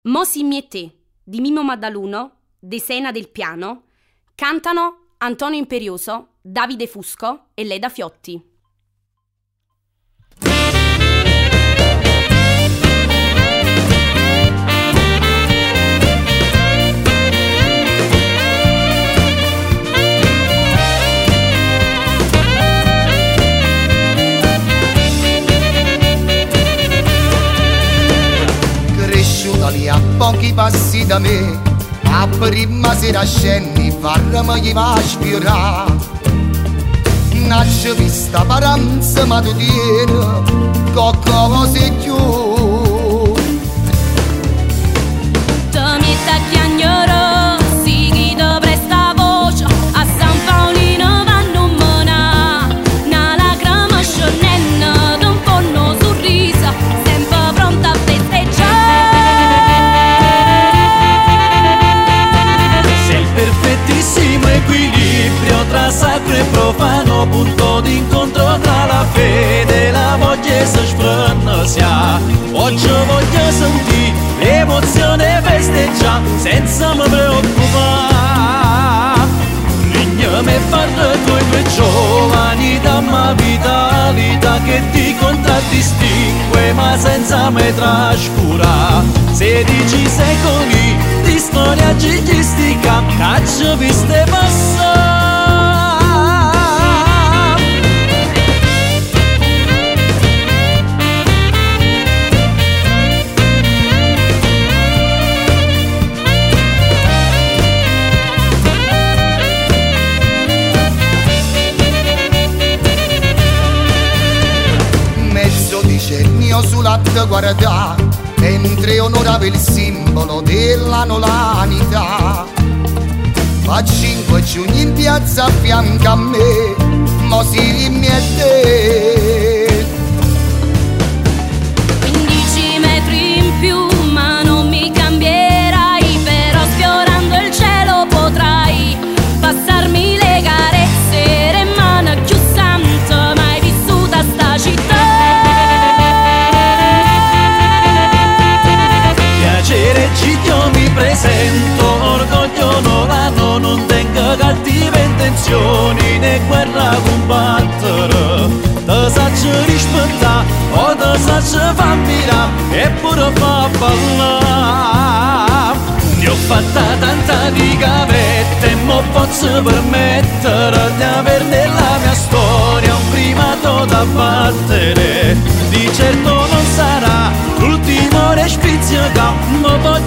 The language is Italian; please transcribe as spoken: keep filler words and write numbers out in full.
Mosimmi e te di Mimmo Maddaluno, De Sena del Piano, cantano Antonio Imperioso, Davide Fusco e Leda Fiotti. Lì a pochi passi da me, a prima sera scendi, farma gli va a sfiorare. Nasce vista paranza mattutina, cocco cose più. Te metti a chiagnare, si chi te presta voce, a San Paolino vanno mena, una lacrima scendendo, da un ponno sorriso, sempre pronta a festeggiare. Perfettissimo equilibrio tra sacro e profano, punto d'incontro tra la fede e la voglia e si sfrensia. Oggi voglio sentire l'emozione festeggiare senza mi preoccupare. Ligname e farlo coi due giovani damma vitalità che ti contraddistingue ma senza me trascura. Sedici secoli di storia gigistica, caccio viste passare. Mezzo decennio sull'atto guarda, mentre onorava il simbolo della nolanità. A cinque giugno in piazza a fianco a me, Mosimmi e te. quindici metri in più, ma non mi cambierai, però sfiorando il cielo potrai passarmi le carezze, le mani più sante mai vissuta sta città. Piacere Giglio mi presento, orgoglio nolano, non tengo cattive intenzioni né guerra combattere. Te saccio rispettare o te saccio fa mirare e pure fa ballare. Ne ho fatta tanta di gavette e mo posso permettere di avere nella mia storia un primato da battere. Di certo non sarà l'ultimo respizio che mi voglio